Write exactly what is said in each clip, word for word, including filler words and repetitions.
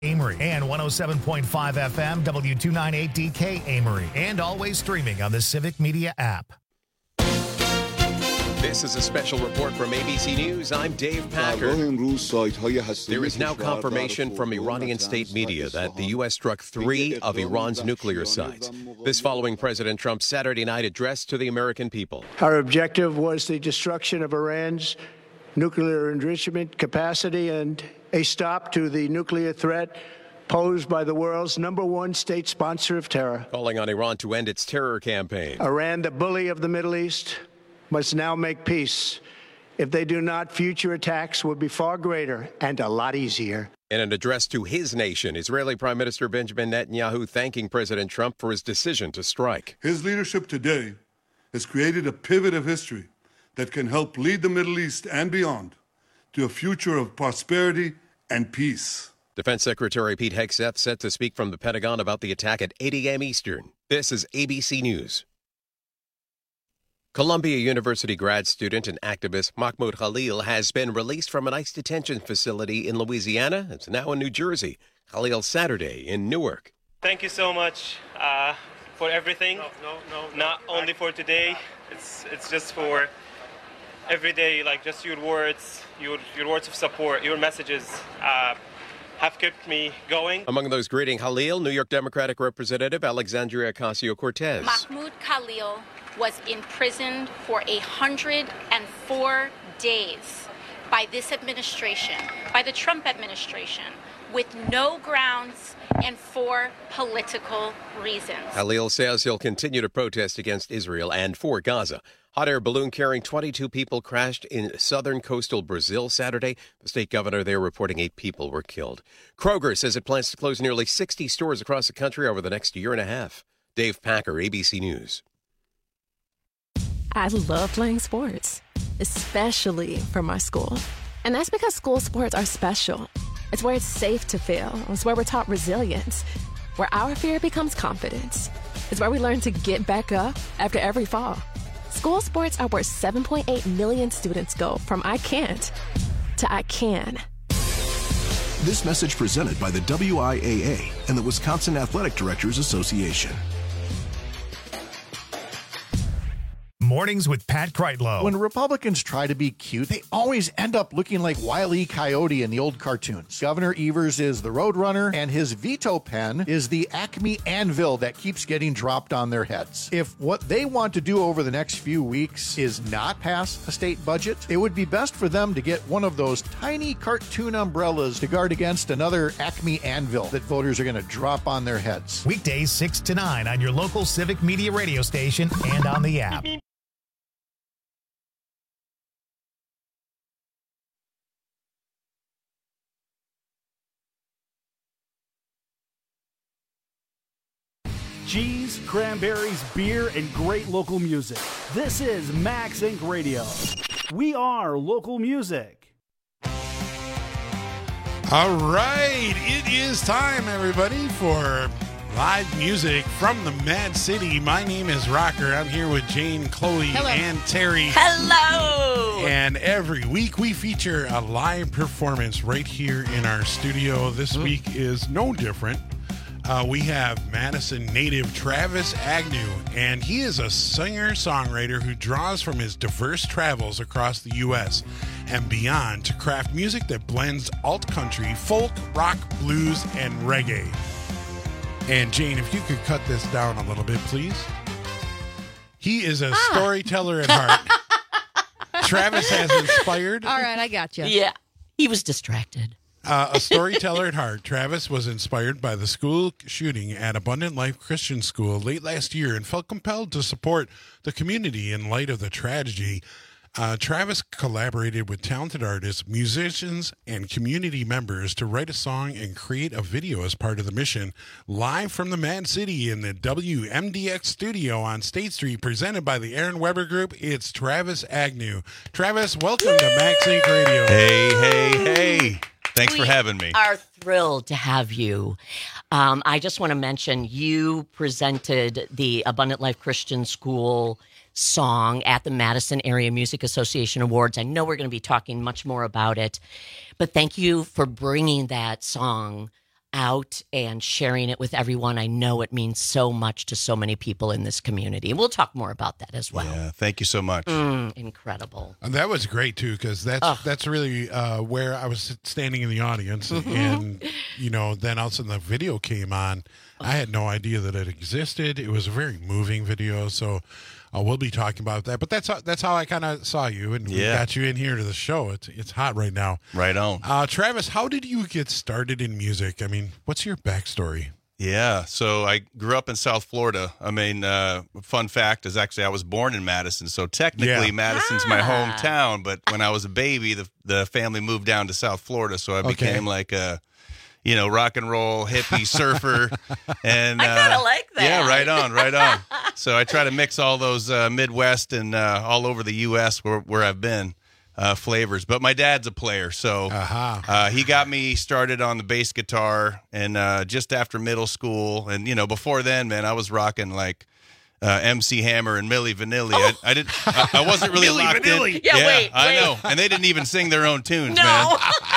Amory and one oh seven point five F M, W two ninety-eight D K Amory, and always streaming on the Civic Media app. This is a special report from A B C News. I'm Dave Packer. There is now confirmation from Iranian state media that the U S struck three of Iran's nuclear sites. This following President Trump's Saturday night address to the American people. Our objective was the destruction of Iran's nuclear enrichment capacity and a stop to the nuclear threat posed by the world's number one state sponsor of terror. Calling on Iran to end its terror campaign. Iran, the bully of the Middle East, must now make peace. If they do not, future attacks will be far greater and a lot easier. In an address to his nation, Israeli Prime Minister Benjamin Netanyahu thanking President Trump for his decision to strike. His leadership today has created a pivot of history that can help lead the Middle East and beyond to a future of prosperity and peace. Defense Secretary Pete Hegseth set to speak from the Pentagon about the attack at eight a.m. Eastern. This is A B C News. Columbia University grad student and activist Mahmoud Khalil has been released from an ICE detention facility in Louisiana. It's now in New Jersey. Khalil Saturday in Newark. Thank you so much uh, for everything. No, no, no. Not no. only for today. It's it's just for every day. Like just your words, your your words of support, your messages uh, have kept me going. Among those greeting Khalil, New York Democratic Representative Alexandria Ocasio-Cortez. Mahmoud Khalil was imprisoned for one hundred four days by this administration, by the Trump administration, with no grounds and for political reasons. Khalil says he'll continue to protest against Israel and for Gaza. Hot air balloon carrying twenty-two people crashed in southern coastal Brazil Saturday. The state governor there reporting eight people were killed. Kroger says it plans to close nearly sixty stores across the country over the next year and a half. Dave Packer, A B C News. I love playing sports, especially for my school. And that's because school sports are special. It's where it's safe to fail. It's where we're taught resilience, where our fear becomes confidence. It's where we learn to get back up after every fall. School sports are where seven point eight million students go from I can't to I can. This message presented by the W I A A and the Wisconsin Athletic Directors Association. Mornings with Pat Kreitlow. When Republicans try to be cute, they always end up looking like Wile E. Coyote in the old cartoons. Governor Evers is the Roadrunner, and his veto pen is the Acme anvil that keeps getting dropped on their heads. If what they want to do over the next few weeks is not pass a state budget, it would be best for them to get one of those tiny cartoon umbrellas to guard against another Acme anvil that voters are going to drop on their heads. Weekdays six to nine on your local Civic Media radio station and on the app. Cheese, cranberries, beer, and great local music. This is Max Inc Radio. We are local music. All right, it is time, everybody, for live music from the Mad City. My name is Rocker. I'm here with Jane, Chloe, Hello. and Terry. Hello! And every week we feature a live performance right here in our studio. This mm. week is no different. Uh, we have Madison native Travis Agnew, and he is a singer-songwriter who draws from his diverse travels across the U S and beyond to craft music that blends alt-country, folk, rock, blues, and reggae. And Jane, if you could cut this down a little bit, please. He is a ah. storyteller at heart. Travis has inspired. All right, I got you. Yeah, he was distracted. Uh, a storyteller at heart, Travis was inspired by the school shooting at Abundant Life Christian School late last year and felt compelled to support the community in light of the tragedy. Uh, Travis collaborated with talented artists, musicians, and community members to write a song and create a video as part of the mission. Live from the Mad City in the W M D X studio on State Street, presented by the Aaron Weber Group, it's Travis Agnew. Travis, welcome to Max Inc Radio. Hey, hey, hey. Thanks we for having me. We are thrilled to have you. Um, I just want to mention you presented the Abundant Life Christian School song at the Madison Area Music Association Awards. I know we're going to be talking much more about it, but thank you for bringing that song out and sharing it with everyone. I know it means so much to so many people in this community. And we'll talk more about that as well. Yeah, thank you so much. Mm, incredible. And that was great, too, because that's Oh. that's really uh, where I was standing in the audience. Mhm. And, you know, then all of a sudden the video came on. I had no idea that it existed. It was a very moving video, so uh, we'll be talking about that. But that's how, that's how I kind of saw you, and we Yeah. got you in here to the show. It's it's hot right now. Right on. Uh, Travis, how did you get started in music? I mean, what's your backstory? Yeah, so I grew up in South Florida. I mean, uh, fun fact is actually I was born in Madison, so technically Yeah. Madison's my Ah. hometown. But when I was a baby, the the family moved down to South Florida, so I Okay. became like a, you know, rock and roll hippie surfer. And I kind of uh, like that. yeah, right on, right on. So I try to mix all those uh, Midwest and uh, all over the U S where where I've been. Uh, flavors, but my dad's a player, so Uh-huh. uh, he got me started on the bass guitar, and uh, just after middle school, and you know, before then, man, I was rocking like uh, M C Hammer and Milli Vanilli. I, I didn't, I, I wasn't really Milli locked Vanilli. in. Yeah, wait, I wait. know, and they didn't even sing their own tunes, No. man.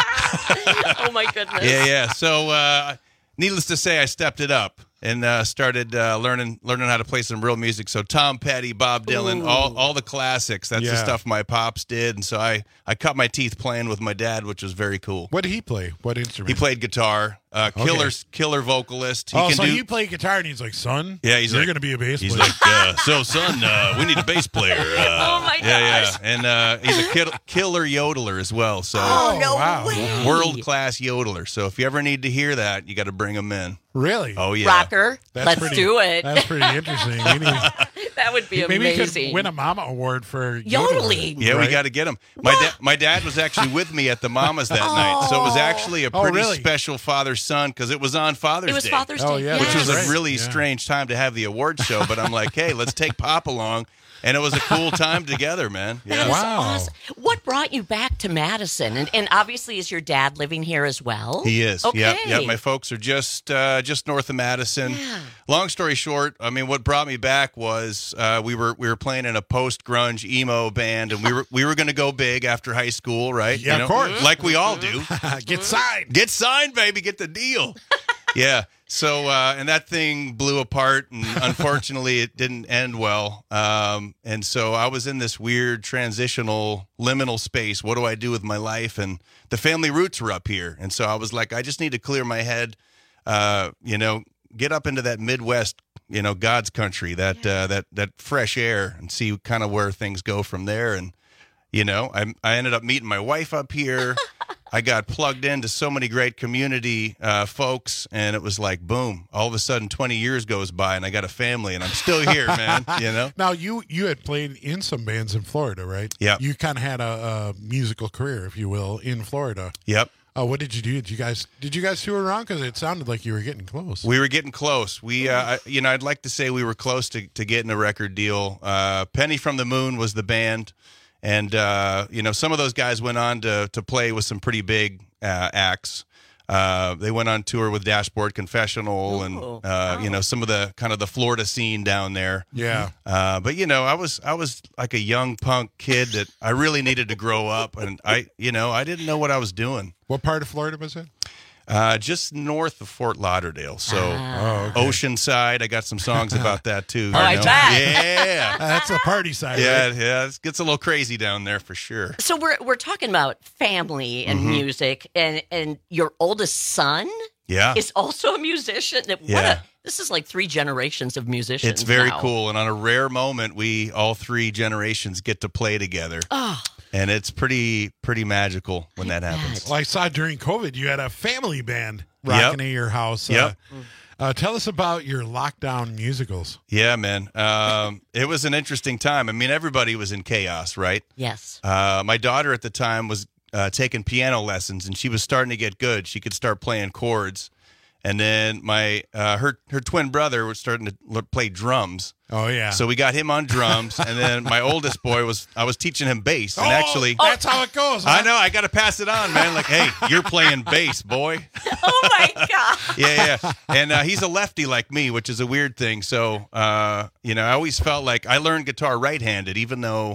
Oh, my goodness. Yeah, yeah. So, uh, needless to say, I stepped it up and uh, started uh, learning learning how to play some real music. So Tom Petty, Bob Dylan, Ooh. all all the classics. That's the Yeah. stuff my pops did, and so I I cut my teeth playing with my dad, which was very cool. What did he play? What instrument? He played guitar, uh, Okay. killer killer vocalist. He oh, can so do. he played guitar, and he's like, son, Yeah, he's you're like- going to be a bass He's player. like, uh, so son, uh, we need a bass player. Uh, Oh, my Yeah, yeah, gosh. and uh, he's a kid, killer yodeler as well. So Oh, no wow. way. world class yodeler. So if you ever need to hear that, you got to bring him in. Really? Oh yeah, Rocker, That's let's pretty- do it. That's pretty interesting. We need, That would be maybe we amazing. could win a Mama Award for Yodeling. Yeah, we right? got to get him. My dad, my dad was actually with me at the Mamas that night, so it was actually a Oh, pretty really? special father son because it was on Father's It was Day, Father's Oh, Day. yeah, which was Yes. a really Yeah. strange time to have the award show. But I'm like, hey, let's take Pop along, and it was a cool time together, man. That Yeah. is Wow. awesome. What brought you back to Madison? And, and obviously, is your dad living here as well? He is. Okay. Yep. Yep. My folks are just uh, just north of Madison. Yeah. Long story short, I mean, what brought me back was uh, we were we were playing in a post grunge emo band, and we were we were going to go big after high school, right? Yeah, of course. like we all do. Get signed. Get signed, baby. Get the deal. Yeah. So, uh, and that thing blew apart, and unfortunately, it didn't end well. Um, and so I was in this weird transitional liminal space. What do I do with my life? And the family roots were up here. And so I was like, I just need to clear my head, uh, you know, get up into that Midwest, you know, God's country, that, uh, that, that fresh air, and see kind of where things go from there. And, you know, I, I ended up meeting my wife up here. I got plugged into so many great community uh, folks, and it was like, boom, all of a sudden twenty years goes by, and I got a family, and I'm still here, man, you know? Now, you you had played in some bands in Florida, right? Yep. You kind of had a, a musical career, if you will, in Florida. Yep. Uh, what did you do? Did you guys did you guys tour around? Because it sounded like you were getting close. We were getting close. We, uh, I- you know, I'd like to say we were close to, to getting a record deal. Uh, Penny from the Moon was the band. And, uh, you know, some of those guys went on to, to play with some pretty big uh, acts. Uh, they went on tour with Dashboard Confessional and, Ooh. uh, you know, some of the kind of the Florida scene down there. Yeah. Uh, but, you know, I was I was like a young punk kid that I really needed to grow up. And, I, you know, I didn't know what I was doing. What part of Florida was it? Uh, just north of Fort Lauderdale. So Oh, okay. Oceanside, I got some songs about that, too. Oh, I you know? bet. Yeah. Uh, that's the party side, Yeah, right? yeah, it gets a little crazy down there for sure. So we're we're talking about family and Mhm. music, and and your oldest son Yeah, is also a musician. What Yeah. a, this is like three generations of musicians. it's very now. cool. And on a rare moment, we all three generations get to play together, Oh, and it's pretty pretty magical when that happens. Well, I saw during COVID you had a family band Yep. rocking at your house. Yep. Uh, uh, tell us about your lockdown musicals. Yeah, man. Um, it was an interesting time. I mean, everybody was in chaos, right? yes. Uh, my daughter at the time was uh, taking piano lessons, and she was starting to get good. She could start playing chords. And then my uh, her her twin brother was starting to l- play drums. Oh yeah. So we got him on drums, and then my oldest boy was I was teaching him bass, and Oh, actually that's how it goes. I huh? know I got to pass it on, man. Like, hey, you're playing bass, boy. Oh my God. Yeah, yeah. And uh, he's a lefty like me, which is a weird thing. So, uh, you know, I always felt like I learned guitar right-handed, even though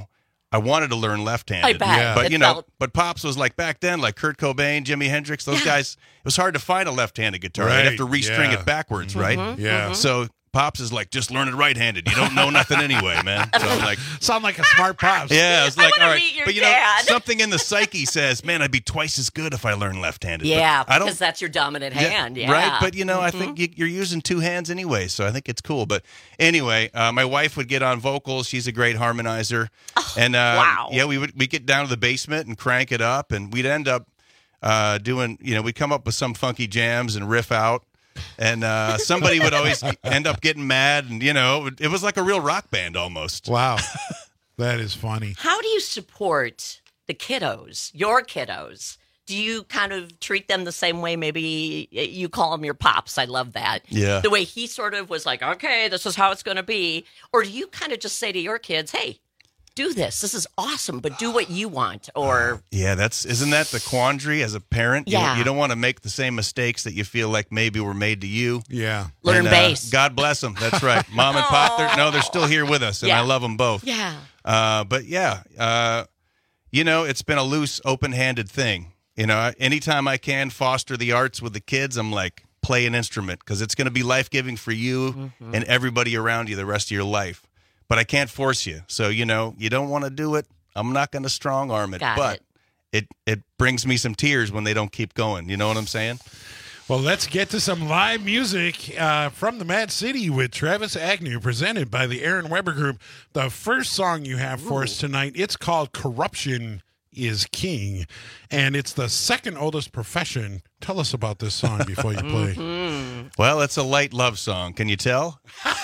I wanted to learn left-handed. I bet. Yeah. But, It you know, felt- but Pops was like back then, like Kurt Cobain, Jimi Hendrix, those Yeah. guys, it was hard to find a left-handed guitar. Right, You'd have to restring yeah. it backwards, right? Mhm, Yeah. mhm. So Pops is like, just learn it right-handed. You don't know nothing anyway, man. So I'm like, Sound like a smart Pops. yeah, I was I like, wanna all right. meet your But, you dad. know, something in the psyche says, man, I'd be twice as good if I learned left-handed. But Yeah, I don't because that's your dominant Yeah, hand. Yeah. Right, but you know, I Mhm. think you, you're using two hands anyway, so I think it's cool. But anyway, uh, my wife would get on vocals. She's a great harmonizer, and uh, wow. yeah, we would we get down to the basement and crank it up, and we'd end up uh, doing, you know, we'd come up with some funky jams and riff out. And uh, somebody would always end up getting mad, and you know, it, would- it was like a real rock band almost. Wow. That is funny. How do you support the kiddos, your kiddos? Do you kind of treat them the same way? Maybe you call them your pops. I love that. Yeah. The way he sort of was like, okay, this is how it's going to be. Or do you kind of just say to your kids, hey, do this. This is awesome, but do what you want. Or Yeah, that's isn't that the quandary as a parent? You- Yeah. You, don't want to make the same mistakes that you feel like maybe were made to you. Yeah. Learn And, uh, bass. God bless them. That's right. Mom and Pop, they're, no, they're still here with us, and Yeah. I love them both. yeah. Uh, but yeah, uh, you know, it's been a loose, open-handed thing. You know, anytime I can foster the arts with the kids, I'm like, play an instrument because it's going to be life-giving for you Mm-hmm. and everybody around you the rest of your life. But I can't force you. So, you know, you don't want to do it. I'm not going to strong arm it. Got but it. it. It brings me some tears when they don't keep going. You know what I'm saying? Well, let's get to some live music uh, from the Mad City with Travis Agnew, presented by the Aaron Weber Group. The first song you have for us tonight, it's called Corruption is King, and it's the second oldest profession. Tell us about this song before you play. Mm-hmm. Well, it's a light love song. Can you tell?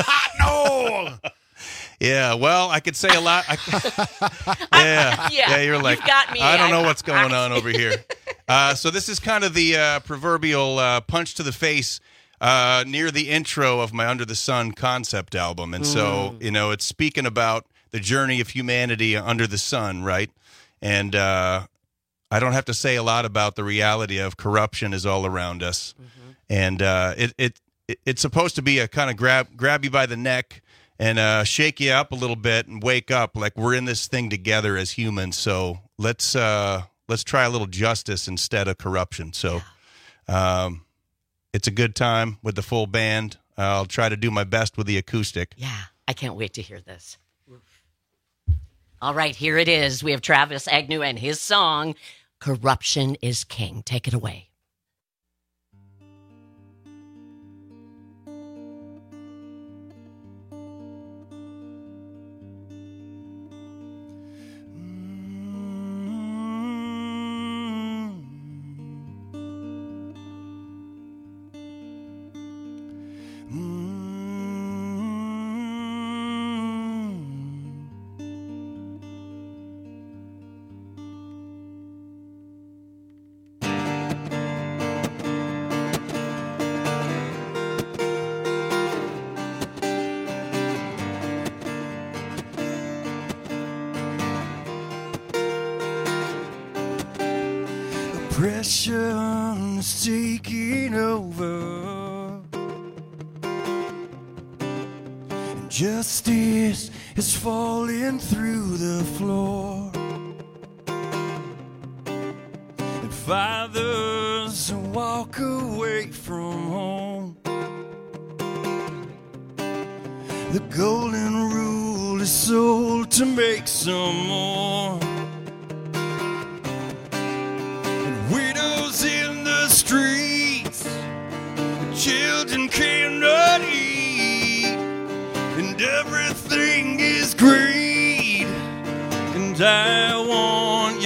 No! Yeah, well, I could say a lot. I, yeah, Yeah, you're like, you've got me. I don't know I'm- what's going on over here. Uh, so this is kind of the uh, proverbial uh, punch to the face uh, near the intro of my Under the Sun concept album. And so, you know, it's speaking about the journey of humanity under the sun, right? And uh, I don't have to say a lot about the reality of corruption is all around us. And uh, it, it it it's supposed to be a kind of grab grab you by the neck and uh, shake you up a little bit and wake up like we're in this thing together as humans. So let's uh, let's try a little justice instead of corruption. So um, it's a good time with the full band. I'll try to do my best with the acoustic. Yeah, I can't wait to hear this. All right, here it is. We have Travis Agnew and his song, Corruption is King. Take it away. Oppression is taking over, and justice is falling through the floor, and fathers walk away from home. The golden rule is sold to make some more. Widows in the streets, children cannot eat, and everything is greed, and I want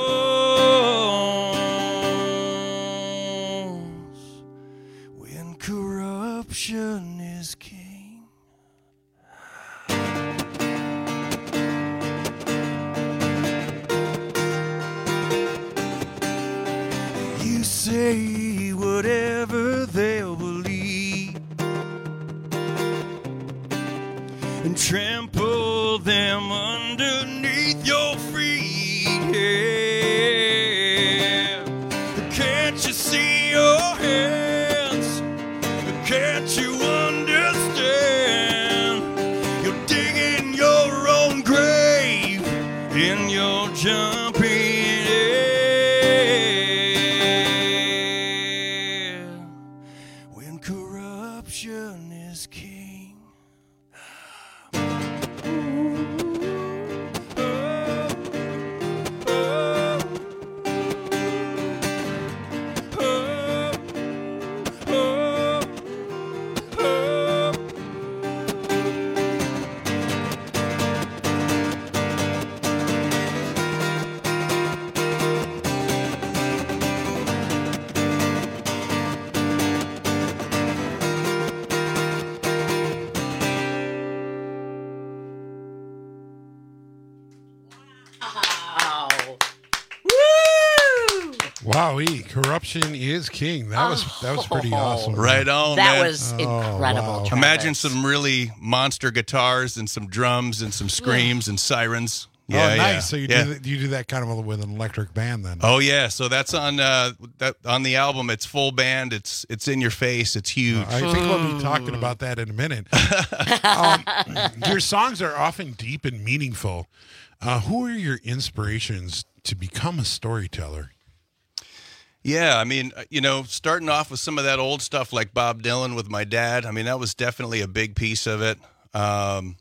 yours when corruption is king. You say whatever they'll believe and trample them underneath your feet. Yeah. Can't you see your hands? Can't you understand? You're digging your own grave in corruption is king. Wowee, corruption is king. That was that was pretty awesome. Right on, That man. was incredible. wow. Travis. Imagine some really monster guitars and some drums and some screams and sirens. Yeah, oh, nice. yeah. So you yeah. do th- you do that kind of with an electric band then? Oh yeah, so that's on uh, that on the album. It's full band. It's it's in your face. It's huge. I think we'll be talking about that in a minute. um, your songs are often deep and meaningful. Uh, who are your inspirations to become a storyteller? Yeah, I mean, you know, starting off with some of that old stuff like Bob Dylan with my dad. I mean, that was definitely a big piece of it. Um,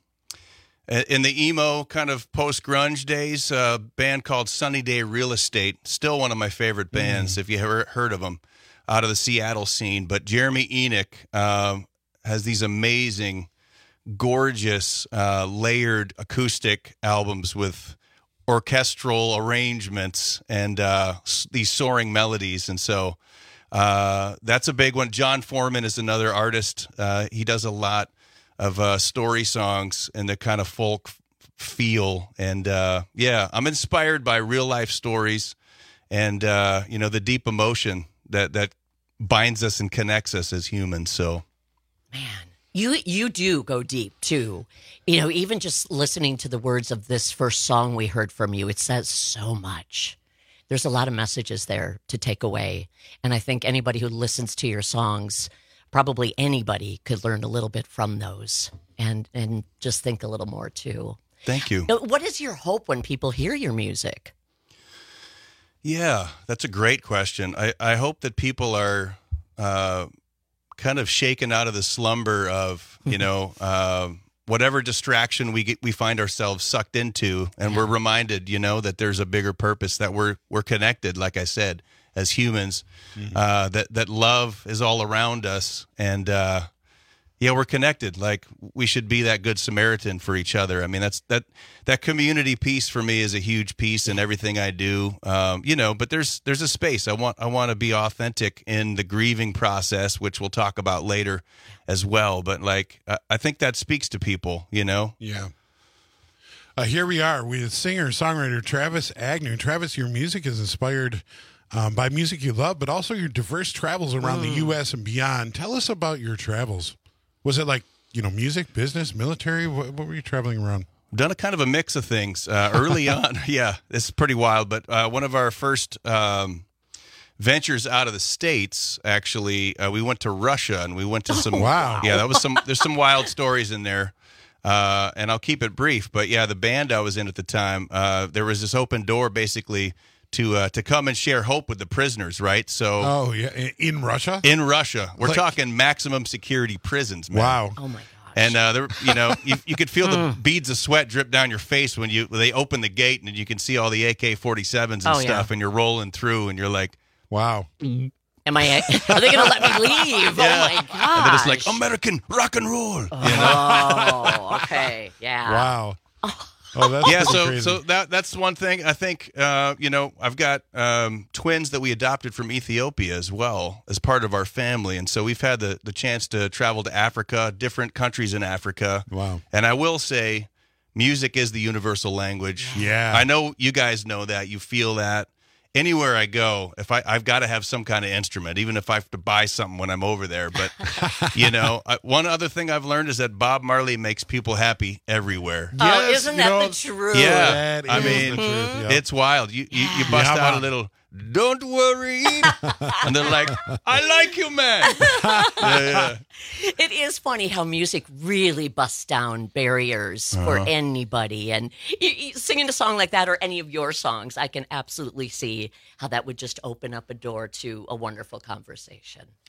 in the emo kind of post-grunge days, a band called Sunny Day Real Estate, still one of my favorite bands, mm. if you ever heard of them, out of the Seattle scene. But Jeremy Enoch um, has these amazing, gorgeous, uh, layered acoustic albums with orchestral arrangements and uh, these soaring melodies. And so uh, that's a big one. John Foreman is another artist. Uh, he does a lot of uh, story songs and the kind of folk feel. And uh, yeah, I'm inspired by real life stories and, uh, you know, the deep emotion that, that binds us and connects us as humans. So, man, you, you do go deep too. You know, even just listening to the words of this first song we heard from you, it says so much. There's a lot of messages there to take away. And I think anybody who listens to your songs, probably anybody, could learn a little bit from those and, and just think a little more too. Thank you. Now, what is your hope when people hear your music? Yeah, that's a great question. I, I hope that people are uh, kind of shaken out of the slumber of, you know, uh, whatever distraction we get, we find ourselves sucked into, and we're reminded, you know, that there's a bigger purpose, that we're we're connected, like I said, as humans, mm-hmm. uh, that that love is all around us, and uh, yeah, we're connected. Like we should be that good Samaritan for each other. I mean, that's that that community piece for me is a huge piece in everything I do. Um, you know, but there's there's a space. I want I want to be authentic in the grieving process, which we'll talk about later as well. But like, I, I think that speaks to people. You know. Yeah. Uh, here we are with singer songwriter Travis Agnew. Travis, your music is inspired um, by music you love, but also your diverse travels around mm. the U S and beyond. Tell us about your travels. Was it like, you know, music, business, military? What, what were you traveling around? Done a kind of a mix of things uh, early on. Yeah, it's pretty wild. But uh, one of our first um, ventures out of the States, actually, uh, we went to Russia and we went to some. Oh, wow. Yeah, that was some. There's some wild stories in there, uh, and I'll keep it brief. But yeah, the band I was in at the time, uh, there was this open door, basically, to uh, to come and share hope with the prisoners, right? So, oh yeah, in Russia, in Russia, we're like, talking maximum security prisons, man. Wow. Oh my gosh. And uh, there, you know, you, you could feel the beads of sweat drip down your face when you when they open the gate and you can see all the A K forty-sevens and oh, stuff, yeah. and you're rolling through, and you're like, wow. Am I? Are they going to let me leave? Yeah. Oh my gosh! And then it's like American rock and roll. Oh, you know? okay, yeah. Wow. Oh, that's yeah, so crazy. so that that's one thing. I think uh, you know, I've got um, twins that we adopted from Ethiopia as well as part of our family, and so we've had the the chance to travel to Africa, different countries in Africa. Wow! And I will say, music is the universal language. Yeah, I know you guys know that. You feel that. Anywhere I go, if I, I've got to have some kind of instrument, even if I have to buy something when I'm over there. But, you know, I, one other thing I've learned is that Bob Marley makes people happy everywhere. Oh, yes, isn't you that know, the truth? Yeah, That I is mean, the truth, yeah. it's wild. You you, you bust Yeah, out man. a little, don't worry. And they're like, I like you, man. yeah, yeah. It is funny how music really busts down barriers Uh-huh. for anybody. And you, you, singing a song like that or any of your songs, I can absolutely see how that would just open up a door to a wonderful conversation.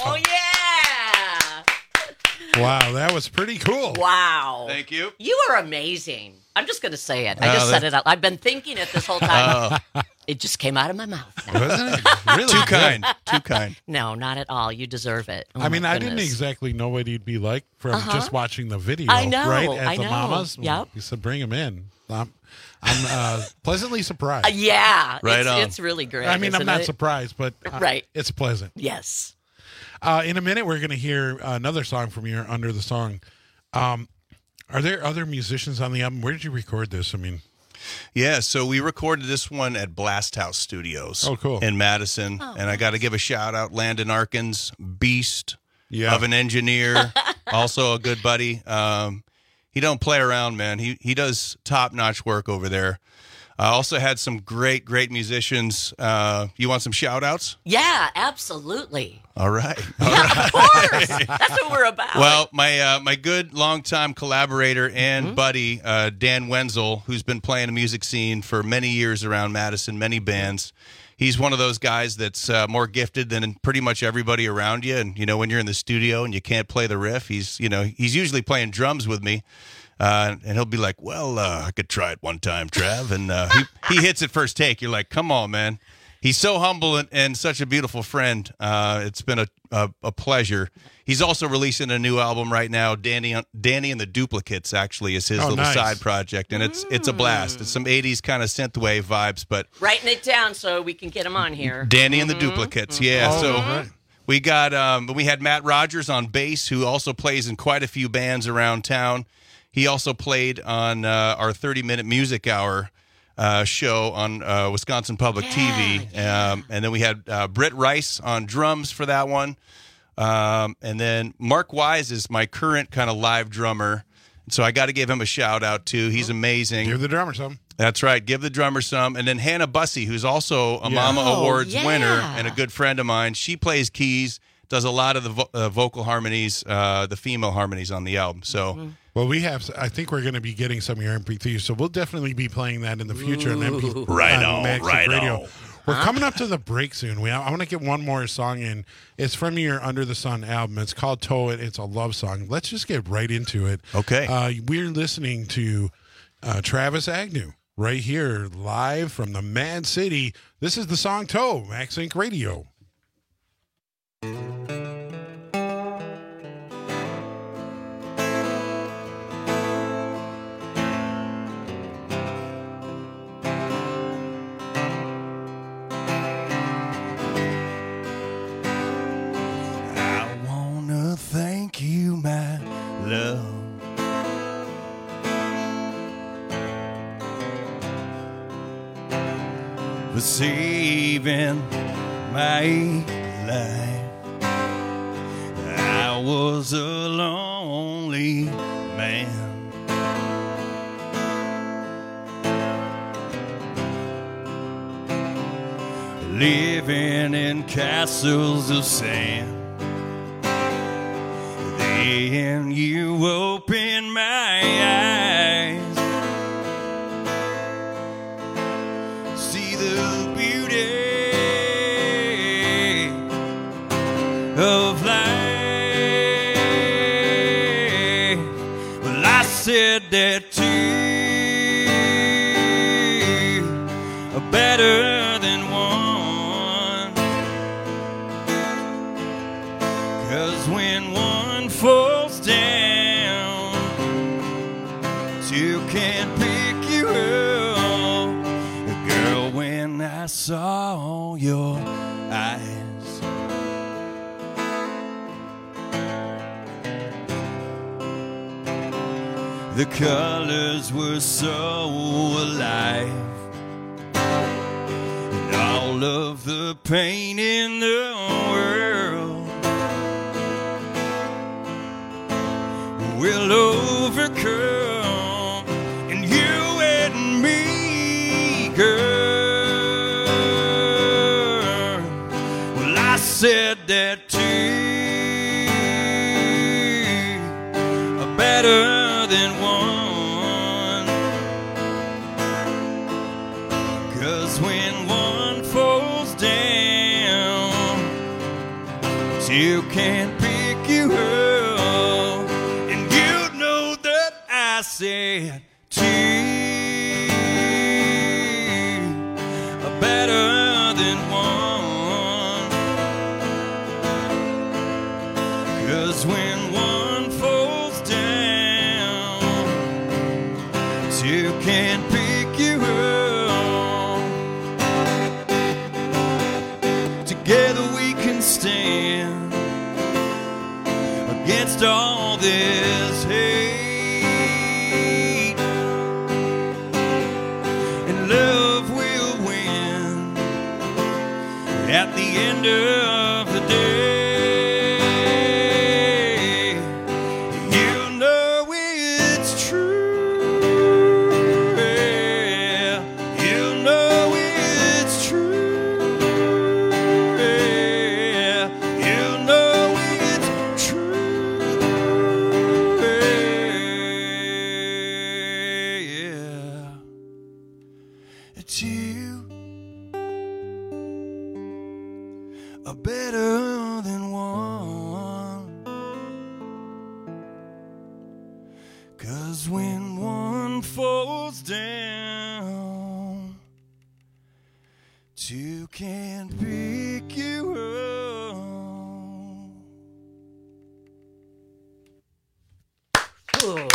Oh, yeah. Wow, that was pretty cool. Wow. Thank you. You are amazing. I'm just going to say it. I Oh, just said that- it out. I've been thinking it this whole time. Oh. It just came out of my mouth. Now. Wasn't it? Really Too good. kind. Too kind. No, not at all. You deserve it. Oh, I mean, my I didn't goodness. exactly know what he'd be like from Uh-huh. just watching the video. I know, Right? At I the know. Mamas. Yep. He said, bring him in. I'm, I'm uh, pleasantly surprised. Uh, yeah. Right it's, on. it's really great. I mean, I'm isn't not it? surprised, but uh, Right. it's pleasant. Yes. Uh, in a minute, we're going to hear another song from your Under the Song. Um, are there other musicians on the album? Where did you record this? I mean, Yeah, so we recorded this one at Blast House Studios. Oh, cool. In Madison. Oh, and I got to give a shout out, Landon Arkins, beast Yeah. of an engineer, also a good buddy. Um, he don't play around, man. He he does top-notch work over there. I also had some great, great musicians. Uh, you want some shout-outs? Yeah, absolutely. All right. Yeah, of course. That's what we're about. Well, my uh, my good longtime collaborator and Mm-hmm. buddy uh, Dan Wenzel, who's been playing the music scene for many years around Madison, many bands. He's one of those guys that's uh, more gifted than pretty much everybody around you. And you know, when you're in the studio and you can't play the riff, he's you know he's usually playing drums with me. Uh, and he'll be like, well, uh, I could try it one time, Trav. And uh, he, he hits it first take. You're like, come on, man. He's so humble and, and such a beautiful friend. Uh, it's been a, a, a pleasure. He's also releasing a new album right now. Danny Danny and the Duplicates, actually, is his Oh, little nice. side project. And it's it's a blast. It's some eighties kind of synthwave vibes. But Writing it down so we can get them on here. Danny and the Duplicates, yeah. Oh, so right. we got um, we had Matt Rogers on bass, who also plays in quite a few bands around town. He also played on uh, our thirty-minute music hour uh, show on uh, Wisconsin Public Yeah, T V. yeah. Um, and then we had uh, Britt Rice on drums for that one. Um, and then Mark Wise is my current kind of live drummer. So I got to give him a shout out, too. He's amazing. give the drummer some. That's right. Give the drummer some. And then Hannah Bussey, who's also a Yeah. Mama Oh, Awards yeah. winner and a good friend of mine. She plays keys, does a lot of the vo- uh, vocal harmonies, uh, the female harmonies on the album. So Well, we have. I think we're going to be getting some of your M P threes, so we'll definitely be playing that in the future on M P three Right on, Magic right Radio. on. We're coming up to the break soon. We I want to get one more song in. It's from your Under the Sun album. It's called "Tow It." It's a love song. Let's just get right into it. Okay. Uh, we're listening to uh, Travis Agnew right here live from the Mad City. This is the song "Tow." Max Inc Radio. I wanna thank you, my love, for saving my life. I was a lonely man, living in castles of sand. Then you opened my eyes, see the beauty of life. Well, I said that two are better than one, 'cause when one falls down, two can pick you up. Girl, when I saw your eyes, the colors were so alive, and all of the pain in the world will overcome in you and me, girl. Well, I said that two are better than one, 'cause when one falls down, Still can't pick you up, and you know that I said two are better than one. 'Cause when one falls down, two can't pick you up. Together we can stand against all this hate, and love will win at the end of the day. You know it's true, yeah. You know it's true, yeah. You know it's true, yeah. It's you are better than one. 'Cause when one falls down, two can't pick you up.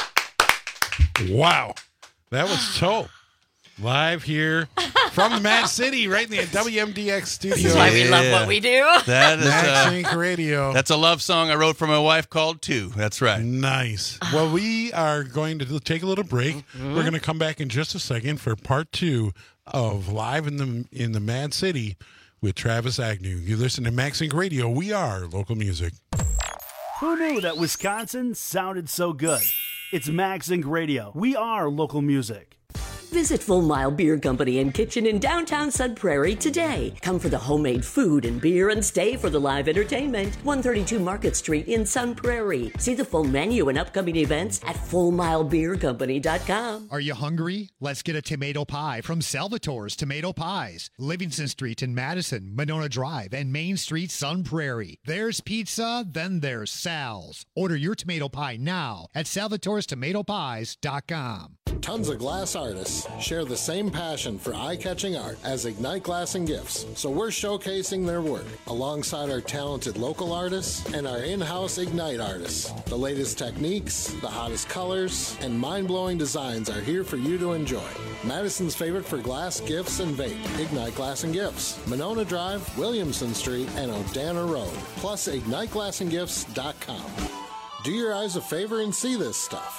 Wow. That was Toe. Live here from the Mad City, right in the W M D X studio. This is why we love what we do. That is Max uh, Inc Radio. That's a love song I wrote for my wife called Two. That's right. Nice. Well, we are going to take a little break. Mm-hmm. We're going to come back in just a second for part two of Live in the in the Mad City with Travis Agnew. You listen to Max Inc Radio. We are local music. Who knew that Wisconsin sounded so good? It's Max Inc Radio. We are local music. Visit Full Mile Beer Company and Kitchen in downtown Sun Prairie today. Come for the homemade food and beer and stay for the live entertainment. one thirty-two Market Street in Sun Prairie. See the full menu and upcoming events at full mile beer company dot com. Are you hungry? Let's get a tomato pie from Salvatore's Tomato Pies. Livingston Street in Madison, Monona Drive, and Main Street, Sun Prairie. There's pizza, then there's Sal's. Order your tomato pie now at salvatores tomato pies dot com. Tons of glass artists share the same passion for eye-catching art as Ignite Glass and Gifts, so we're showcasing their work alongside our talented local artists and our in-house Ignite artists. The latest techniques, the hottest colors, and mind-blowing designs are here for you to enjoy. Madison's favorite for glass, gifts, and vape, Ignite Glass and Gifts, Monona Drive, Williamson Street, and Odana Road, plus ignite glass and gifts dot com. Do your eyes a favor and see this stuff.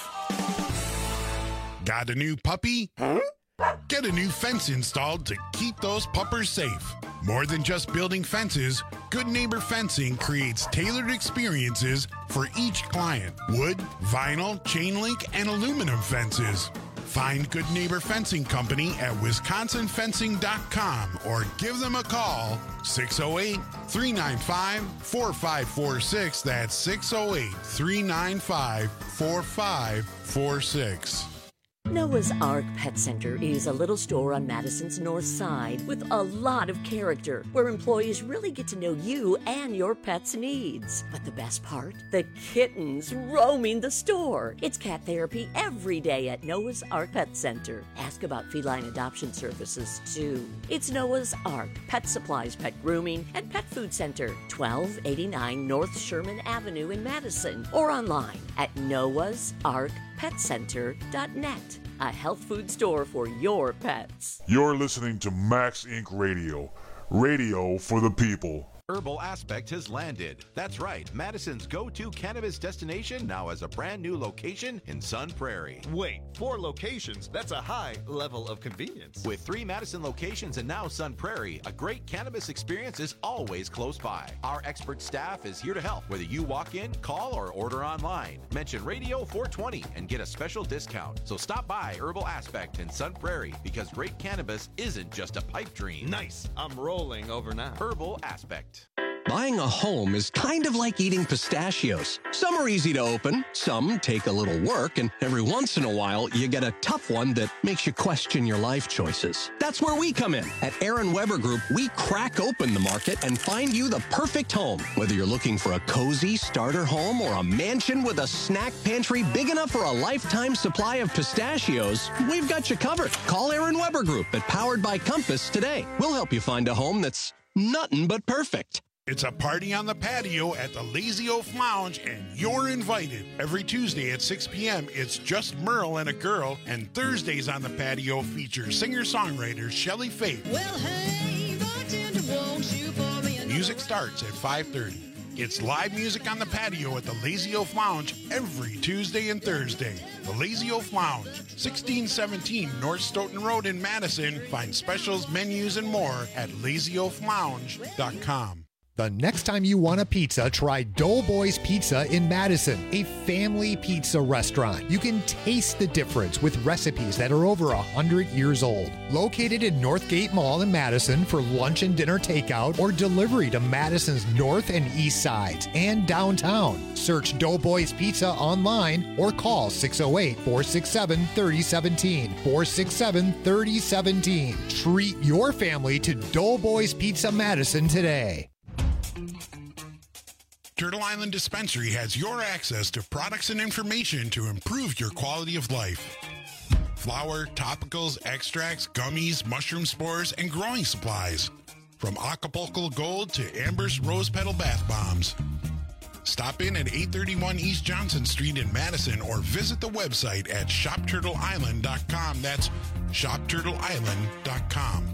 Got a new puppy? Huh? Get a new fence installed to keep those puppers safe. More than just building fences, Good Neighbor Fencing creates tailored experiences for each client. Wood, vinyl, chain link, and aluminum fences. Find Good Neighbor Fencing Company at wisconsin fencing dot com or give them a call, six oh eight, three nine five, four five four six. That's six oh eight, three nine five, four five four six. Noah's Ark Pet Center is a little store on Madison's north side with a lot of character, where employees really get to know you and your pet's needs. But the best part? The kittens roaming the store. It's cat therapy every day at Noah's Ark Pet Center. Ask about feline adoption services, too. It's Noah's Ark Pet Supplies, Pet Grooming, and Pet Food Center, twelve eighty-nine North Sherman Avenue in Madison, or online at noahs ark pet center dot net. A health food store for your pets. You're listening to Max Incorporated. Radio. Radio for the people. Herbal Aspect has landed. That's right, Madison's go-to cannabis destination now has a brand new location in Sun Prairie. Wait, four locations? That's a high level of convenience. With three Madison locations and now Sun Prairie, a great cannabis experience is always close by. Our expert staff is here to help, whether you walk in, call, or order online. Mention Radio four twenty and get a special discount. So stop by Herbal Aspect in Sun Prairie, because great cannabis isn't just a pipe dream. Nice. I'm rolling over now. Herbal Aspect. Buying a home is kind of like eating pistachios. Some are easy to open, some take a little work, and every once in a while, you get a tough one that makes you question your life choices. That's where we come in. At Aaron Weber Group, we crack open the market and find you the perfect home. Whether you're looking for a cozy starter home or a mansion with a snack pantry big enough for a lifetime supply of pistachios, we've got you covered. Call Aaron Weber Group at Powered by Compass today. We'll help you find a home that's nothing but perfect. It's a party on the patio at the Lazy Oaf Lounge, and you're invited. Every Tuesday at six p.m., it's just Merle and a girl, and Thursdays on the patio feature singer-songwriter Shelley Faith. Well, hey, bartender, won't you pour me a Music starts at five thirty. It's live music on the patio at the Lazy Oaf Lounge every Tuesday and Thursday. The Lazy Oaf Lounge, sixteen seventeen North Stoughton Road in Madison. Find specials, menus, and more at lazy oaf lounge dot com. The next time you want a pizza, try Doughboys Pizza in Madison, a family pizza restaurant. You can taste the difference with recipes that are over one hundred years old. Located in Northgate Mall in Madison for lunch and dinner takeout or delivery to Madison's north and east sides and downtown. Search Doughboys Pizza online or call six oh eight, four six seven, three oh one seven, four six seven, three oh one seven. Treat your family to Doughboys Pizza Madison today. Turtle Island Dispensary has your access to products and information to improve your quality of life. Flour, topicals, extracts, gummies, mushroom spores, and growing supplies. From Acapulco Gold to Amber's Rose Petal Bath Bombs. Stop in at eight thirty-one East Johnson Street in Madison or visit the website at shop turtle island dot com. That's shop turtle island dot com.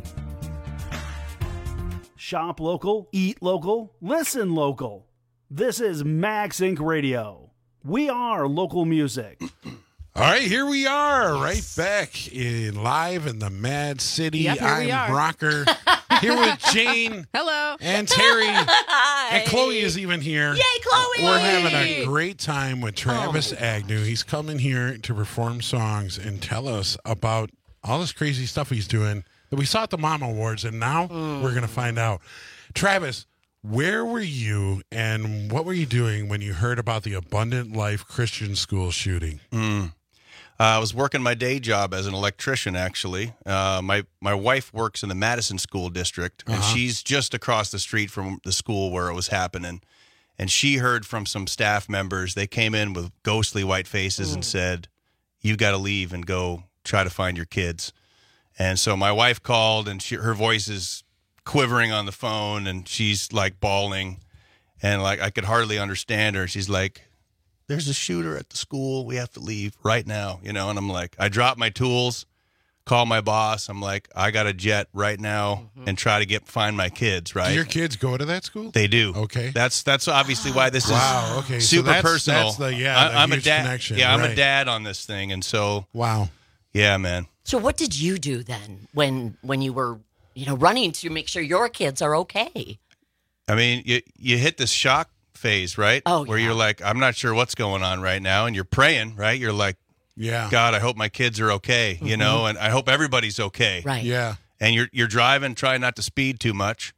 Shop local, eat local, listen local. This is Max Incorporated. Radio. We are local music. All right, here we are, right back in live in the Mad City. Yep, here we I'm are. Rocker, here with Jane. Hello. And Terry. Hi. And Chloe is even here. Yay, Chloe! We're having a great time with Travis oh. Agnew. He's coming here to perform songs and tell us about all this crazy stuff he's doing that we saw at the Mama Awards, and now mm. we're going to find out. Travis, where were you and what were you doing when you heard about the Abundant Life Christian School shooting? Mm. Uh, I was working my day job as an electrician, actually. Uh, my, my wife works in the Madison School District, and Uh-huh. she's just across the street from the school where it was happening. And she heard from some staff members. They came in with ghostly white faces and said, "You got to leave and go try to find your kids." And so my wife called, and she, her voice is quivering on the phone, and she's like bawling, and like I could hardly understand her. She's like, "There's a shooter at the school. We have to leave right now," you know. And I'm like, I drop my tools, call my boss. I'm like, I got a jet right now and try to get find my kids. Right? Do your kids go to that school? They do. Okay. That's that's obviously why this Wow, is okay. So super that's- personal. that's the- yeah, I, the I'm a huge dad. connection, Yeah, I'm a right. dad on this thing, and so wow. Yeah, man. So what did you do then when when you were, you know, running to make sure your kids are okay? I mean, you you hit this shock phase, right? Oh, where yeah. you're like, I'm not sure what's going on right now, and you're praying, right? You're like, yeah, God, I hope my kids are okay, you Mhm. know, and I hope everybody's okay, Right. Yeah. And you're you're driving, trying not to speed too much.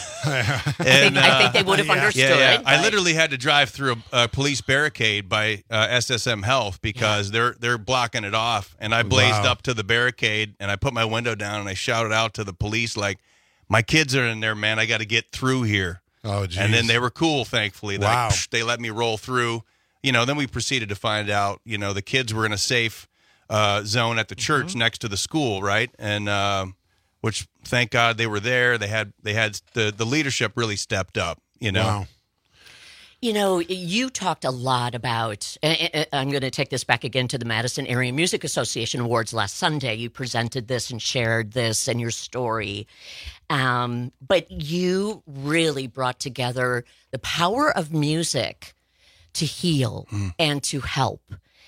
I think, I think they would have yeah. understood. Yeah, yeah. I but- literally had to drive through a, a police barricade by uh, S S M Health because they're they're blocking it off, and I blazed Wow. up to the barricade and I put my window down and I shouted out to the police like, "My kids are in there, man. I got to get through here." Oh, geez. And then they were cool, thankfully. They, Wow. they let me roll through. You know, then we proceeded to find out, you know, the kids were in a safe uh, zone at the church Mm-hmm. next to the school, right? And uh, which, thank God, they were there. They had they had the the leadership really stepped up. You know. Wow. You know, you talked a lot about, and- and I'm going to take this back again to the Madison Area Music Association Awards last Sunday. You presented this and shared this and your story. Um, but you really brought together the power of music to heal and to help.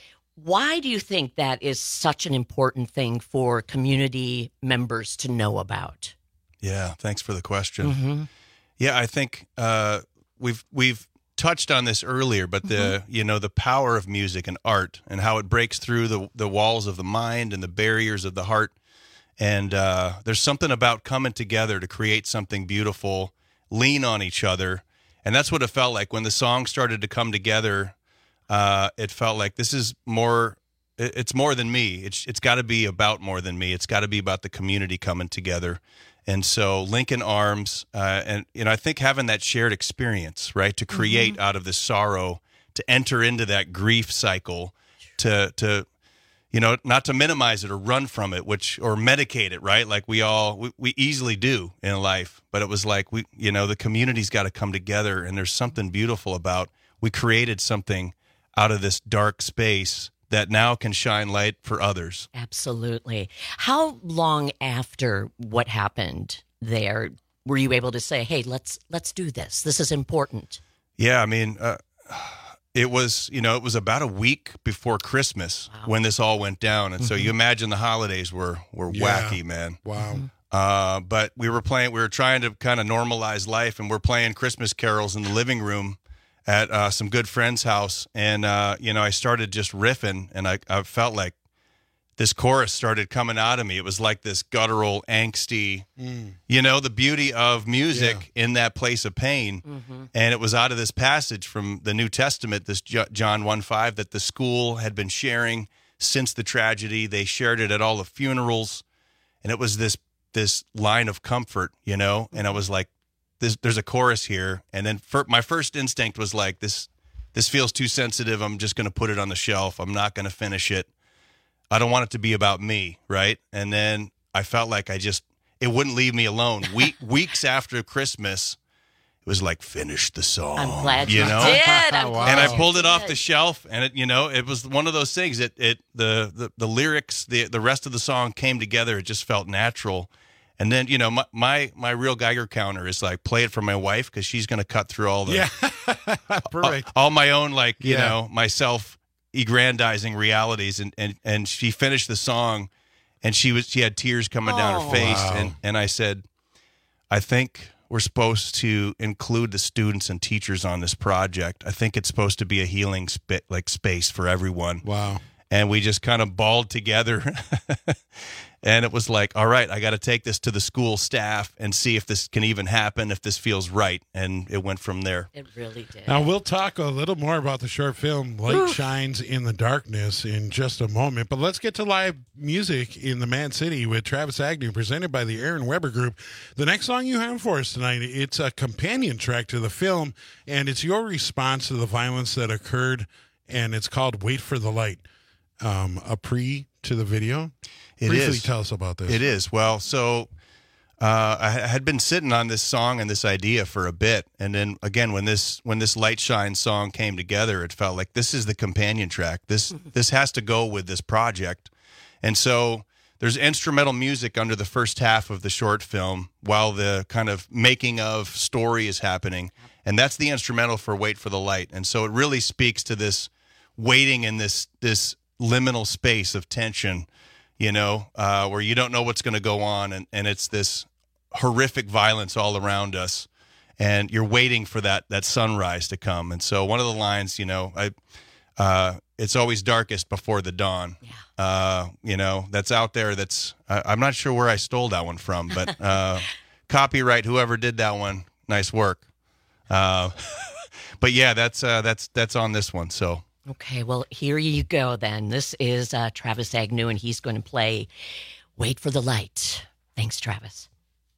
Why do you think that is such an important thing for community members to know about? Yeah, thanks for the question. Mm-hmm. Yeah, I think uh, we've we've touched on this earlier, but the you know the power of music and art and how it breaks through the the walls of the mind and the barriers of the heart. And uh, there's something about coming together to create something beautiful, lean on each other, And that's what it felt like when the song started to come together. Uh, it felt like this is more, it, it's more than me. It's It's got to be about more than me. It's got to be about the community coming together. And so Lincoln Arms, uh, and, you know, I think having that shared experience, right, to create mm-hmm. out of this sorrow, to enter into that grief cycle, to, to, you know, not to minimize it or run from it, which, or medicate it, right? Like we all, we, we easily do in life, but it was like, we, you know, the community's got to come together, and there's something beautiful about, we created something out of this dark space that now can shine light for others. Absolutely. How long after what happened there were you able to say, hey, let's, let's do this. This is important. Yeah. I mean, uh, it was, you know, it was about a week before Christmas wow. when this all went down. And mm-hmm. so you imagine the holidays were, were yeah. wacky, man. Wow. Mm-hmm. Uh, but we were playing, we were trying to kind of normalize life, and we're playing Christmas carols in the living room at uh, some good friend's house. And, uh, you know, I started just riffing, and I, I felt like this chorus started coming out of me. It was like this guttural, angsty, mm. you know, the beauty of music yeah. in that place of pain. Mm-hmm. And it was out of this passage from the New Testament, this John one five, that the school had been sharing since the tragedy. They shared it at all the funerals. And it was this this line of comfort, you know, and I was like, this, there's a chorus here. And then for, my first instinct was like, this, this feels too sensitive. I'm just going to put it on the shelf. I'm not going to finish it. I don't want it to be about me, right? And then I felt like I just, it wouldn't leave me alone. Week, weeks after Christmas, it was like, finish the song. I'm glad you, you know? did. I'm wow. And I pulled it off the shelf, and it, you know, it was one of those things. It, it, the, the, the lyrics, the, the rest of the song came together. It just felt natural. And then, you know, my, my, my real Geiger counter is like, play it for my wife, because she's going to cut through all the, yeah. Perfect. all, all my own, like, you yeah. know, myself aggrandizing realities. And, and, and she finished the song, and she was, she had tears coming oh, down her face. Wow. And, and I said, I think we're supposed to include the students and teachers on this project. I think it's supposed to be a healing sp- like space for everyone. Wow. And we just kind of balled together. And it was like, all right, I got to take this to the school staff and see if this can even happen, if this feels right. And it went from there. It really did. Now, we'll talk a little more about the short film, Light Oof. Shines in the Darkness, in just a moment. But let's get to live music in the Man City with Travis Agnew, presented by the Aaron Weber Group. The next song you have for us tonight, it's a companion track to the film, and it's your response to the violence that occurred, and it's called Wait for the Light. Um, a pre to the video. It Briefly is. Tell us about this. It is. Well, so uh, I had been sitting on this song and this idea for a bit, and then again, when this when this Light Shine song came together, it felt like this is the companion track. This this has to go with this project, and so there's instrumental music under the first half of the short film while the kind of making of story is happening, and that's the instrumental for Wait for the Light, and so it really speaks to this waiting in this this liminal space of tension, you know, uh, where you don't know what's going to go on, and, and it's this horrific violence all around us, and you're waiting for that that sunrise to come. And so one of the lines, you know, I, uh, it's always darkest before the dawn. Yeah. Uh, you know, that's out there. That's I, I'm not sure where I stole that one from, but uh, copyright whoever did that one, nice work. Uh, but yeah, that's uh, that's that's on this one. So. Okay, well, here you go then. This is uh, Travis Agnew, and he's going to play Wait for the Light. Thanks, Travis.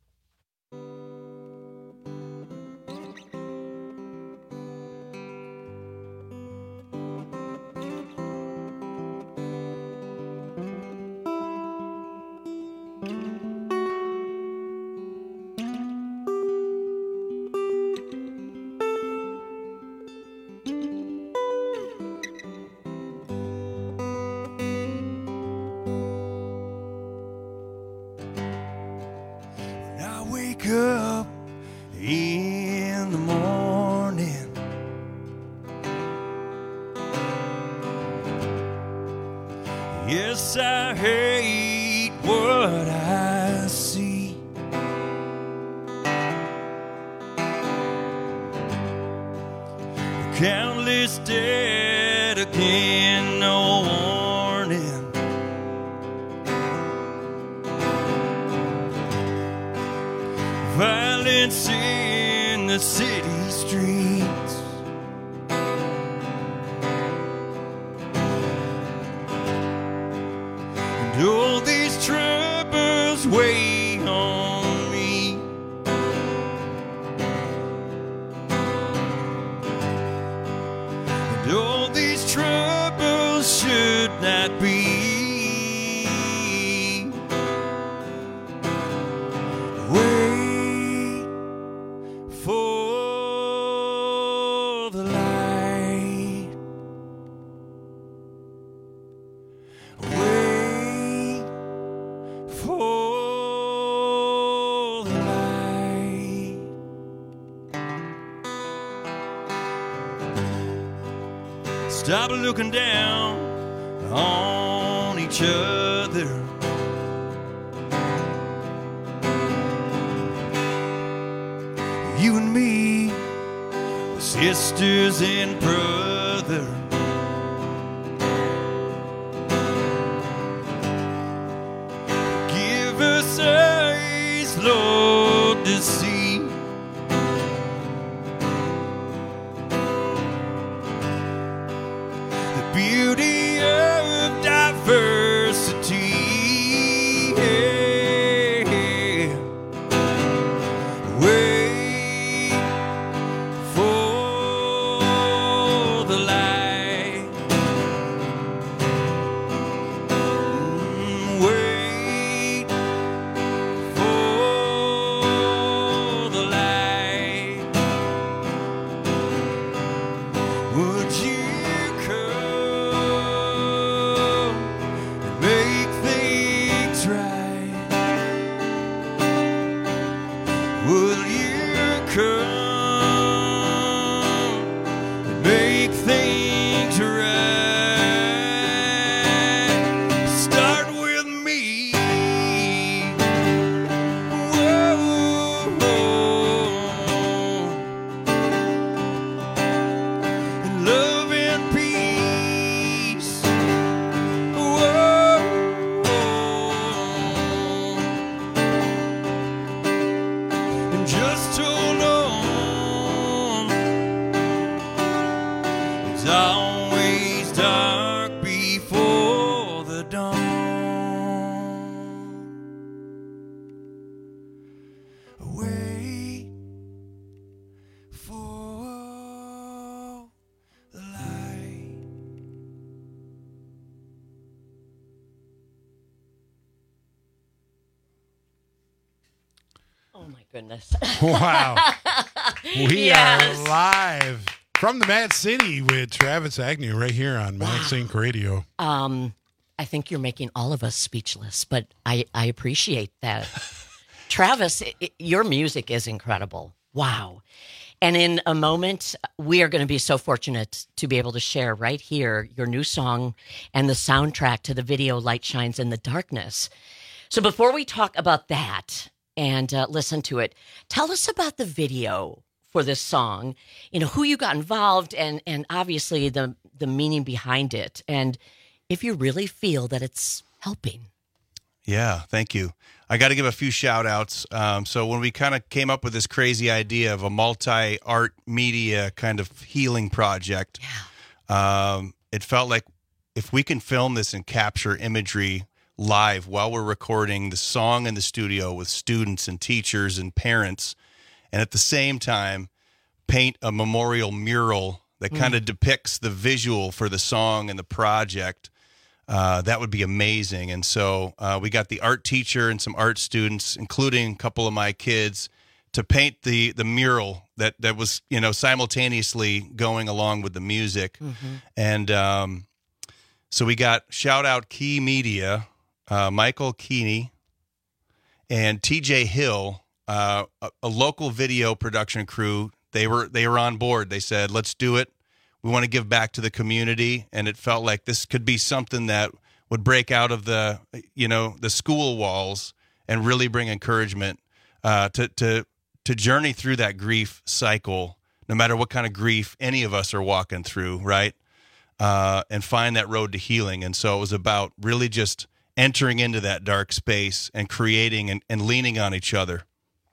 Up in the morning, yes, I hate what I see. Countless dead again, no warning. Violence in the city streets. all these troubles should not be. Wait for the light. Wait for the light. Stop looking down on each other. You and me, sisters and brother. Give us eyes, Lord, to see. The beauty of diversity. Wait for the light. Mm, Wait for the light. Would you come and make things right? Will you come and make things right? Start with me. Whoa. And love and peace. Whoa. And just hold on. It's always dark before the dawn. Wait for the light. Oh my goodness. Wow. We Yes. are live from the Mad City with Travis Agnew right here on Max Inc Radio. Um, I think you're making all of us speechless, but I, I appreciate that. Travis, i i- your music is incredible. Wow. And in a moment, we are going to be so fortunate to be able to share right here your new song and the soundtrack to the video Light Shines in the Darkness. So before we talk about that and uh, listen to it, tell us about the video for this song, you know, who you got involved and and obviously the the meaning behind it, and if you really feel that it's helping. Yeah, thank you. I got to give a few shout outs. Um, so when we kind of came up with this crazy idea of a multi-art media kind of healing project, um, it felt like if we can film this and capture imagery live while we're recording the song in the studio with students and teachers and parents, and at the same time paint a memorial mural that kind of Mm. depicts the visual for the song and the project, uh, that would be amazing. And so uh, we got the art teacher and some art students, including a couple of my kids, to paint the the mural that that was, you know, simultaneously going along with the music. Mhm. And um, so we got shout out Key Media, uh, Michael Keeney, and T J Hill, uh, a, a local video production crew. They were they were on board. They said, "Let's do it. We want to give back to the community." And it felt like this could be something that would break out of the, you know, the school walls and really bring encouragement uh, to to to journey through that grief cycle, no matter what kind of grief any of us are walking through, right? Uh, and find that road to healing. And so it was about really just entering into that dark space and creating and, and leaning on each other.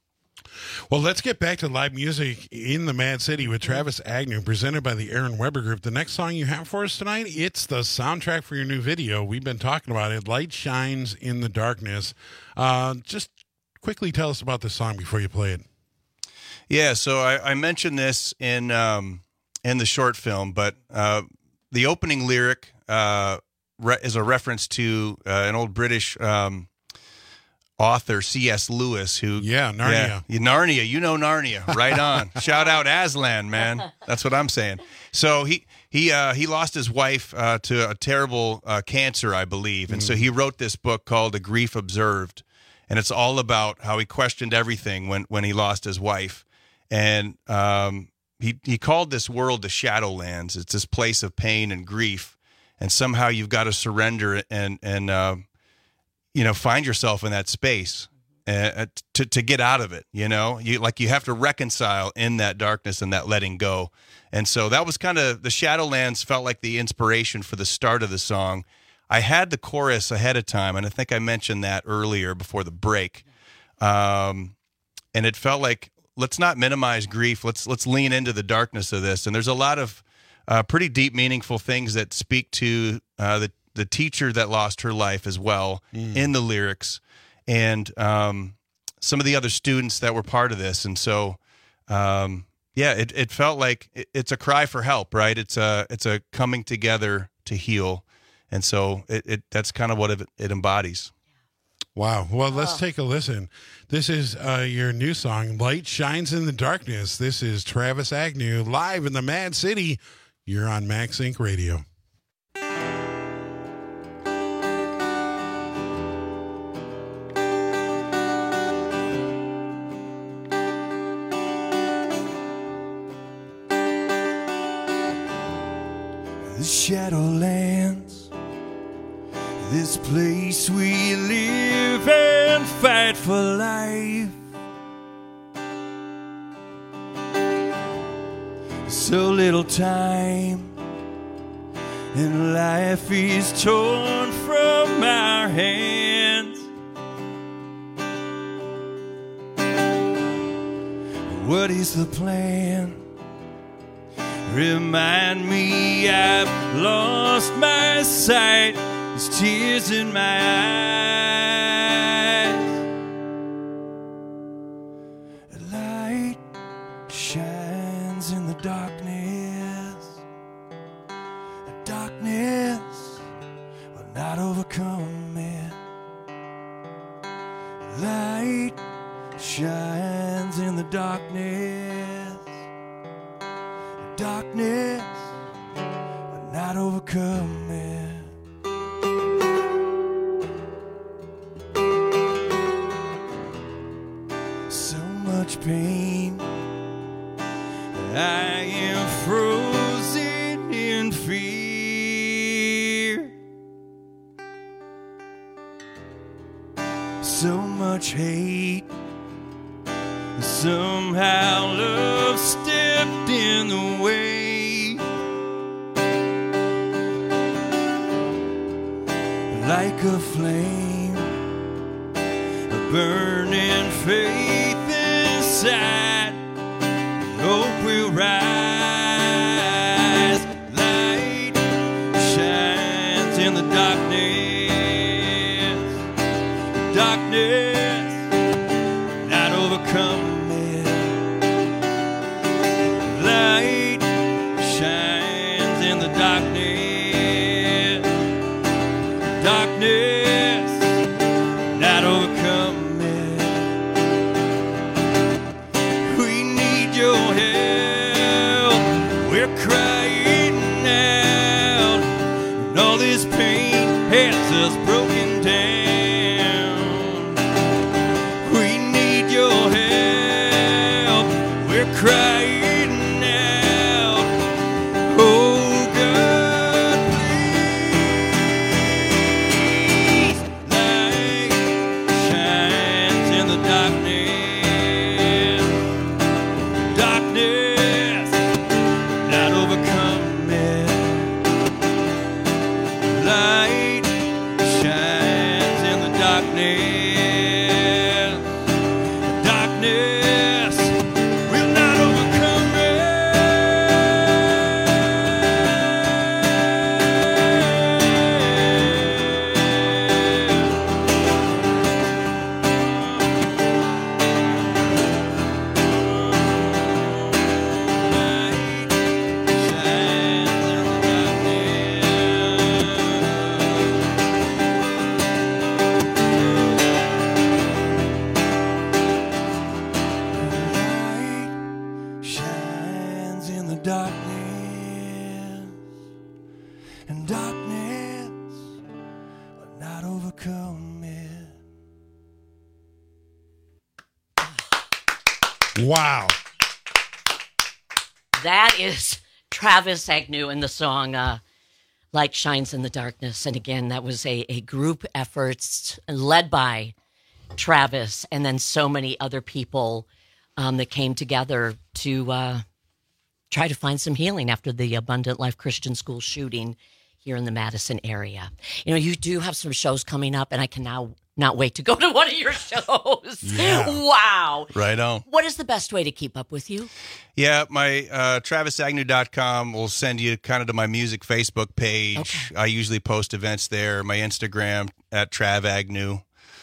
Well, let's get back to live music in the Mad City with Travis Agnew, presented by the Aaron Weber Group. The next song you have for us tonight, it's the soundtrack for your new video. We've been talking about it, Light Shines in the Darkness. Uh, just quickly tell us about this song before you play it. Yeah, so I, I mentioned this in um, in the short film, but uh, the opening lyric uh, re- is a reference to uh, an old British um, author, C S Lewis, who yeah, Narnia, yeah, Narnia, you know Narnia, right on. Shout out Aslan, man. That's what I'm saying. So he he uh, he lost his wife uh, to a terrible uh, cancer, I believe, and mm. so he wrote this book called A Grief Observed, and it's all about how he questioned everything when when he lost his wife, and um, he he called this world the Shadowlands. It's this place of pain and grief, and somehow you've got to surrender and and uh, you know, find yourself in that space uh, to to get out of it. You know, you like you have to reconcile in that darkness and that letting go. And so that was kind of the Shadowlands felt like the inspiration for the start of the song. I had the chorus ahead of time, and I think I mentioned that earlier before the break. Um, and it felt like, let's not minimize grief. Let's let's lean into the darkness of this. And there's a lot of uh, pretty deep, meaningful things that speak to uh, the the teacher that lost her life as well mm. in the lyrics, and um, some of the other students that were part of this. And so, um, yeah, it, it felt like it, it's a cry for help, right? It's a it's a coming together to heal, and so it, it that's kind of what it, it embodies. Wow. Well, let's take a listen. This is uh, your new song, Light Shines in the Darkness. This is Travis Agnew live in the Mad City. You're on Max Inc Radio. The Shadowlands, this place we live and fight for life. So little time, and life is torn from our hands. What is the plan? Remind me I've lost my sight. There's tears in my eyes. A light shines in the darkness. The darkness will not overcome it. A light shines in the darkness. Darkness will not overcome it. So much pain, I am frozen in fear. So much hate, somehow love stepped in the way. Like a flame, a burning faith inside, hope will rise. Light shines in the darkness. Darkness not overcome. Light shines in the darkness. Darkness not overcome it. We need your help. We're crying out, and all this pain has us broken down. We need your help. We're crying. and darkness will not overcome it. Wow. That is Travis Agnew in the song uh, Light Shines in the Darkness. And again, that was a, a group effort led by Travis and then so many other people um, that came together to uh, try to find some healing after the Abundant Life Christian School shooting here in the Madison area. You know, you do have some shows coming up, and I can now not wait to go to one of your shows. Yeah. Wow. Right on. What is the best way to keep up with you? Yeah, my uh, travis agnew dot com will send you kind of to my music Facebook page. Okay. I usually post events there. My Instagram at Trav Agnew.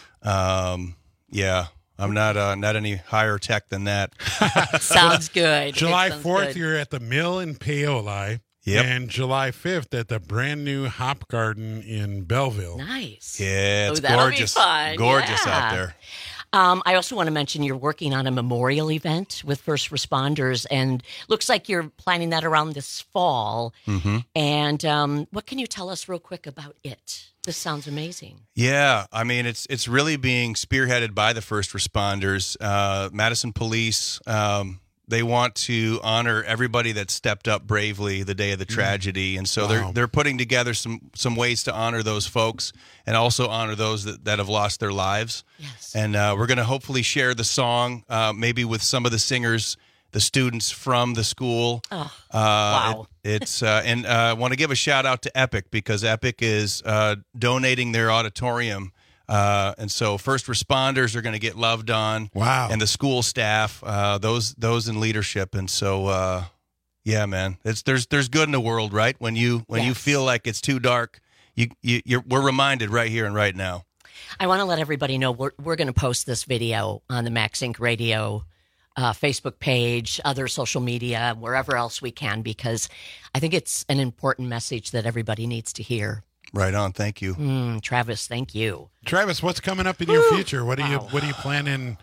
Um, yeah, I'm not uh, not any higher tech than that. Sounds good. July sounds fourth, good. you're at the Mill in Paoli. Yep. And July fifth at the brand new Hop Garden in Belleville. Nice. Yeah, it's oh, that'll gorgeous. Be fun. Gorgeous yeah. out there. Um, I also want to mention you're working on a memorial event with first responders, and looks like you're planning that around this fall. Mm-hmm. And um, what can you tell us real quick about it? This sounds amazing. Yeah, I mean, it's it's really being spearheaded by the first responders. Uh, Madison Police, um, they want to honor everybody that stepped up bravely the day of the tragedy, and so Wow. they're they're putting together some some ways to honor those folks and also honor those that, that have lost their lives. Yes. And uh, we're going to hopefully share the song, uh, maybe with some of the singers, the students from the school. Oh, uh, wow. It, it's uh, and I uh, want to give a shout out to Epic, because Epic is uh, donating their auditorium. Uh, and so first responders are going to get loved on. Wow. And the school staff, uh, those those in leadership. And so, uh, yeah, man, it's there's there's good in the world, right? When you when Yes. you feel like it's too dark, you, you you're we're reminded right here and right now. I want to let everybody know we're, we're going to post this video on the Max Inc Radio uh, Facebook page, other social media, wherever else we can, because I think it's an important message that everybody needs to hear. Right on. Thank you. Mm, Travis, thank you. Travis, what's coming up in your future? What are you What are you planning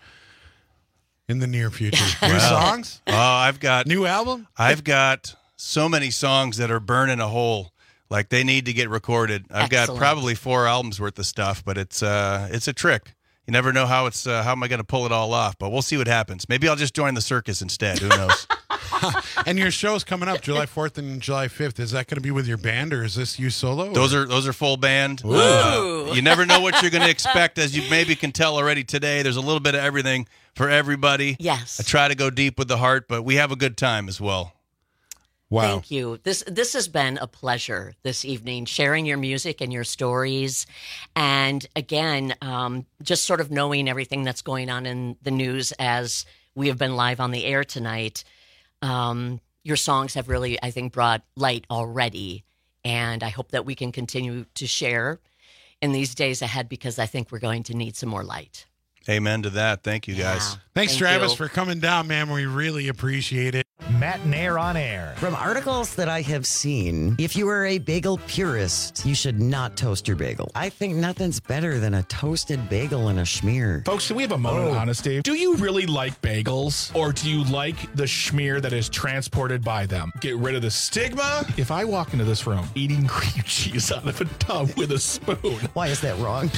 in the near future? New Well, songs? Oh, I've got New album? I've got so many songs that are burning a hole. Like they need to get recorded. I've got Excellent. probably four albums worth of stuff, but it's uh it's a trick. You never know how it's uh, how am I going to pull it all off, but we'll see what happens. Maybe I'll just join the circus instead. Who knows? And your show's coming up July fourth and July fifth. Is that going to be with your band, or is this you solo? Those are those are full band. Uh, you never know what you're going to expect, as you maybe can tell already today. There's a little bit of everything for everybody. Yes. I try to go deep with the heart, but we have a good time as well. Wow. Thank you. This this has been a pleasure this evening, sharing your music and your stories. And again, um, just sort of knowing everything that's going on in the news as we have been live on the air tonight. Um, your songs have really, I think, brought light already. And I hope that we can continue to share in these days ahead, because I think we're going to need some more light. Amen to that. Thank you, guys. Yeah. Thanks, Thank Travis, you. for coming down, man. We really appreciate it. Matt Nair on air. From articles that I have seen, if you are a bagel purist, you should not toast your bagel. I think nothing's better than a toasted bagel and a schmear. Folks, can we have a moment of honesty? Do you really like bagels, or do you like the schmear that is transported by them? Get rid of the stigma. If I walk into this room eating cream cheese out of a tub with a spoon. Why is that wrong?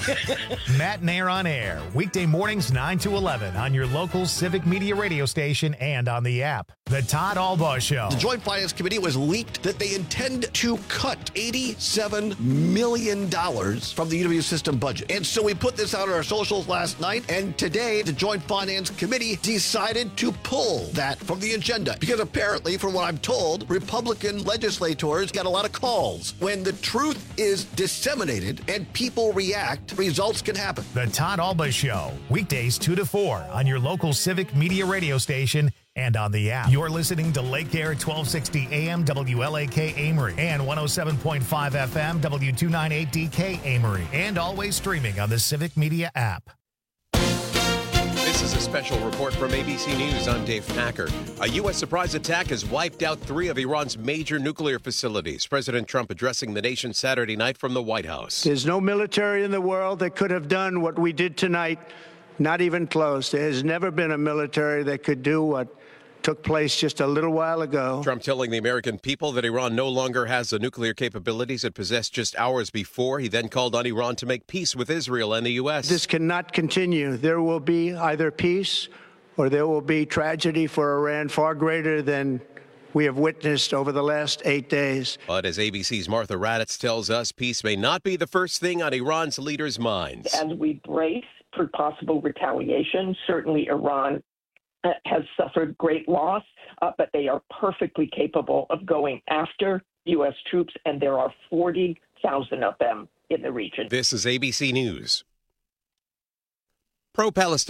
Matt Nair on air. Weekday mornings nine to eleven on your local Civic Media radio station and on the app. The Todd Albaugh Show. The Joint Finance Committee was leaked that they intend to cut eighty-seven million dollars from the U W system budget. And so we put this out on our socials last night, and today the Joint Finance Committee decided to pull that from the agenda. Because apparently, from what I'm told, Republican legislators got a lot of calls. When the truth is disseminated and people react, results can happen. The Todd Albaugh Show. Weekdays two to four on your local Civic Media radio station and on the app. You're listening to Lake Air twelve sixty A M W L A K Amory and one oh seven point five F M W two ninety-eight D K Amory, and always streaming on the Civic Media app. This is a special report from A B C News. I'm Dave Packer. A U S surprise attack has wiped out three of Iran's major nuclear facilities. President Trump addressing the nation Saturday night from the White House. There's no military in the world that could have done what we did tonight, not even close. There has never been a military that could do what took place just a little while ago. Trump telling the American people that Iran no longer has the nuclear capabilities it possessed just hours before. He then called on Iran to make peace with Israel and the U S. This cannot continue. There will be either peace or there will be tragedy for Iran far greater than we have witnessed over the last eight days. But as A B C's Martha Raddatz tells us, peace may not be the first thing on Iran's leaders' minds. As we brace for possible retaliation, certainly Iran has suffered great loss, uh, but they are perfectly capable of going after U S troops, and there are forty thousand of them in the region. This is A B C News. Pro-Palestinian